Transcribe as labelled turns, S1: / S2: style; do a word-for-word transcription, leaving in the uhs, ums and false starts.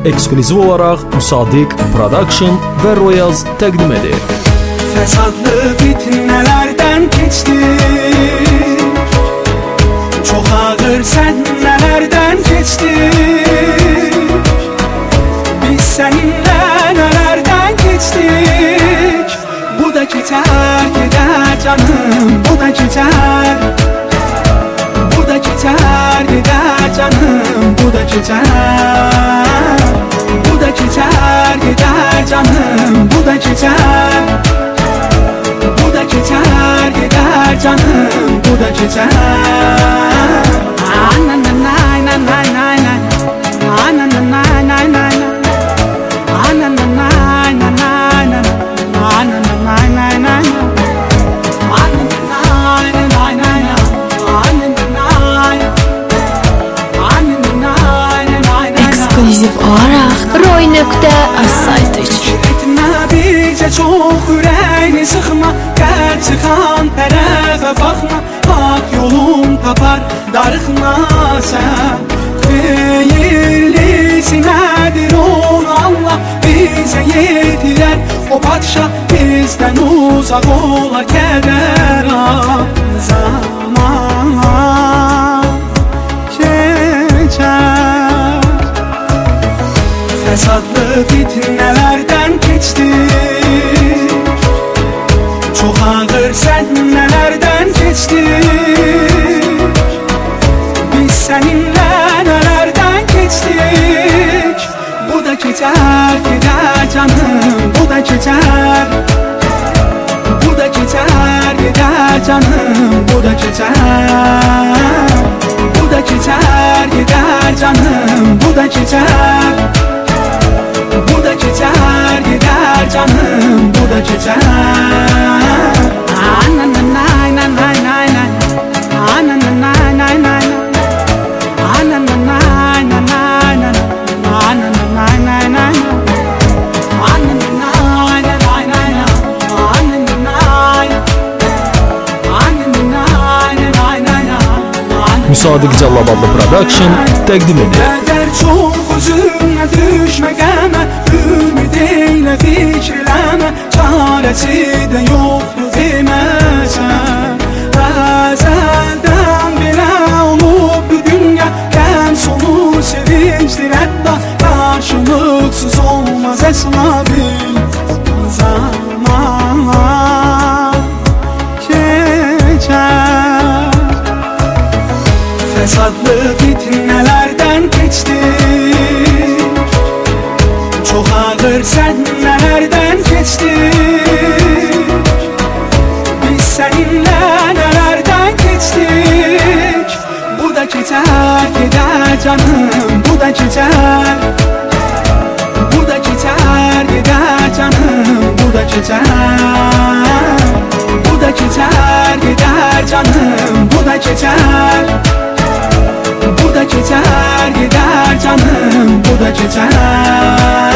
S1: eksklüziv olaraq Musadiq Production və Royals təqdim edir.
S2: Fəsadlı fitnələrdən keçdik, çox ağır səhnələrdən keçdik. Biz səninlə nələrdən keçdik. Bu da keçər, gedər canım, bu da keçər. Bu da keçər, gedər canım, bu da keçər. Bu da keçər, gedər canım, bu da keçər. Bu da keçər, gedər canım, bu da keçər. Ananay nay nay nay nay. Ananay nay nay nay. Ananay nay nay nay. Ananay nay nay nay. Ananay nay nay nay.
S3: Eksklüziv olarak roy nöqtə az saytı üçün.
S2: Etmə bircə çox ürəyini sıxma, qəlb sıxan tərəfə baxma. Hak yolun tapar, darıxma sən. Xeyirlisi nədir onu Allah bizə yetirər. O padşah bizdən uzaq olar, kədər zaman keçər. Fəsadlı fitnələrdən keçdik, çox ağır səhnələrdən keçdik. Biz səninlə nələrdən keçdik. Bu da keçər, gedər canım, bu da keçər. Bu da keçər, gedər canım, bu da keçər. Bu da keçər, gedər canım, bu da keçər. Bu da keçər, gedər canım, bu da keçər. Ananay nay nay nay nay. Ananay nay nay nay. Ananay nay nay nay. Ananay nay nay nay. Ananay nay nay nay. Ananay. Ananay nay nay nay.
S1: Musadiq Callabadlı Production təqdim edir.
S2: Qədər çox üzümə düşmə qəmə, ümid eylə fikr eləmə, çarəsi də yoxdur deməsən. Əzəldən belə olub bu dünya, qəm sonu sevincdir hətta, qarşılıqsız olmaz əsla bil. Zaman keçər. Fəsadlı fitnələrdən keçdik, çox ağır səhnələrdən keçdik. Biz səninlə nələrdən keçdik. Bu da keçər, gedər canım, bu da keçər. Bu da keçər, gedər canım, bu da keçər. Bu da keçər, gedər canım, bu da keçər. Bu da keçər, gedər canım, bu da keçər.